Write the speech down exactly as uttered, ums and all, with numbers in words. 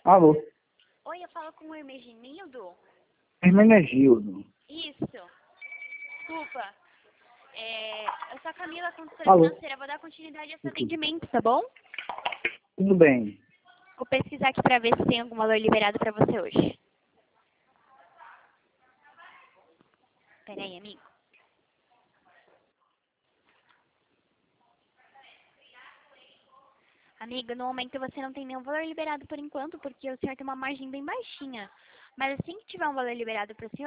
Alô, Oi, eu falo com o Hermeginildo? Hermenegildo. Isso. Desculpa. É, eu sou a Camila, consultora Alô, financeira. Vou dar continuidade a esse atendimento, tá bom? tudo bem? Vou pesquisar aqui pra ver se tem algum valor liberado pra você hoje. Pera aí, amigo. Amigo, no momento você não tem nenhum valor liberado por enquanto, porque o senhor tem uma margem bem baixinha. Mas assim que tiver um valor liberado para o senhor,